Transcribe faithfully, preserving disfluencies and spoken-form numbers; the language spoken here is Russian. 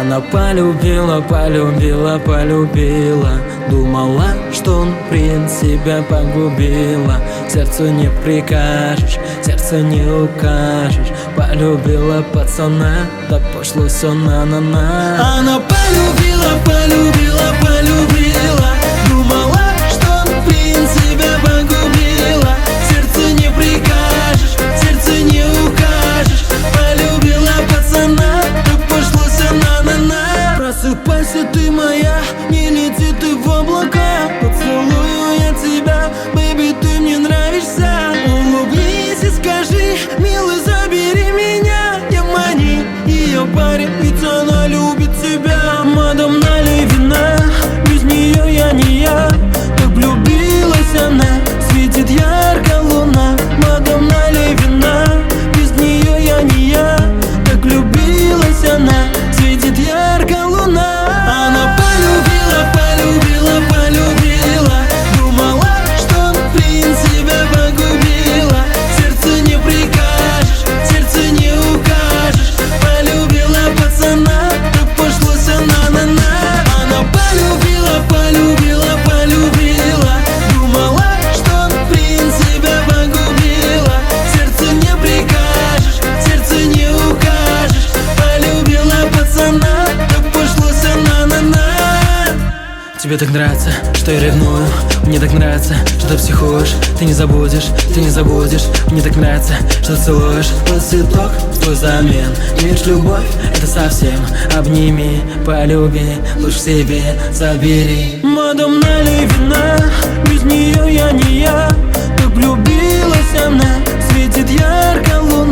Она полюбила, полюбила, полюбила. Думала, что он принц, себя погубила. Сердцу не прикажешь, сердце не укажешь. Полюбила пацана, да пошло все на-на-на. Она полюбила, полюбила, полюбила. Думала, что он принц, себя погубила. Сердце не прикажешь, сердце не укажешь. Полюбила пацана, да пошло все на-на-на. Просыпайся, ты моя, не лети ты в облака. Поцелую я тебя, бэйби, ты мне нравишься. Улыбнись и скажи, милый, забери меня. Я мани, ее парень, ведь она любит тебя. Мадам, налей вина, без нее я не я. Так влюбилась она, светит ярко луна. Мадам, налей вина, без нее я не я. Так влюбилась она, светит ярко луна. Она полюбила, полюбила, полюбила. Думала, что он принц, себя погубила. Сердце не прикажешь, сердце не укажешь. Полюбила пацана, так пошло все на-на-на. Она полюбила, полюбила, полюбила. Думала, что он принц, себя погубила. Сердце не прикажешь, сердце не укажешь. Полюбила пацана, так пошло все на-на-на. Тебе так нравится, что я ревную. Мне так нравится, что ты психуешь. Ты не забудешь, ты не забудешь. Мне так нравится, что ты целуешь. Поцветок в твой замен. Видишь, любовь это совсем. Обними, полюби, душ себе забери. Мадам, налей вина, без нее я не я. Так влюбилась она, светит ярко луна.